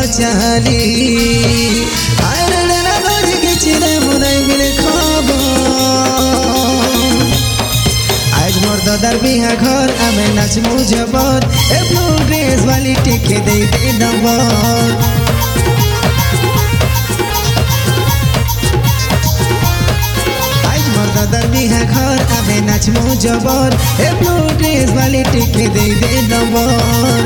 চালি আরে না গড়ি গেছিলে মনাই মিলে খবর আজ মোর দাদার বিহা ঘর আমি নাচমু জবর এ ব্লু ড্রেস वाली টিকে দেই দে নম্বর আজ মোর দাদার বিহা ঘর আমি নাচমু জবর এ ব্লু ড্রেস वाली টিকে দেই দে নম্বর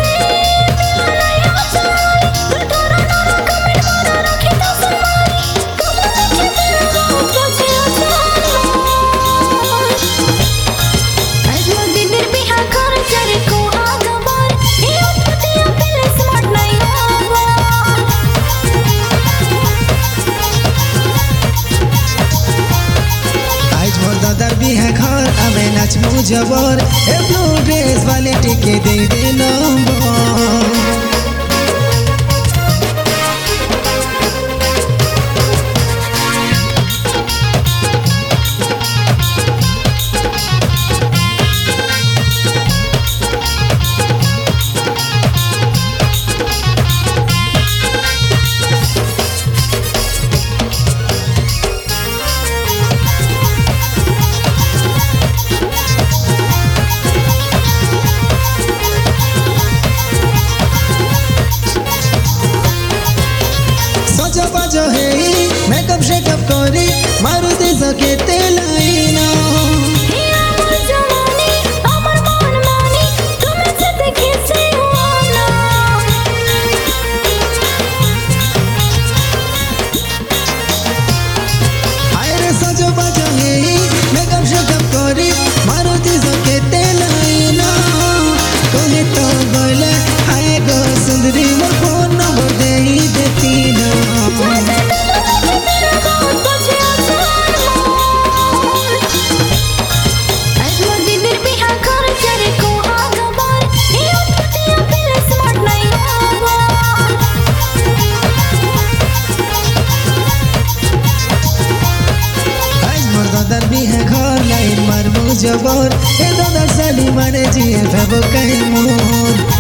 दादार बिहा घर आमे नाचमु जबर ए ब्लू ड्रेस वाले टिके दे दे नंबर जो है मेकअप शेकअप करी मारुति सके तेलाइना अमर जवानी अमर मान मानी तुम्हें से देखे से हुआना आयरे सजो बजो है मेकअप शेकअप करी मारुति सके तेलाइना कोहे तो बोले हाय गो सुंदरी मोर फोन नंबर दे ही देती ना दादार बिहा घर लाइन मारमु जबर ए दादार साली माने जिए भाबो काहे मोर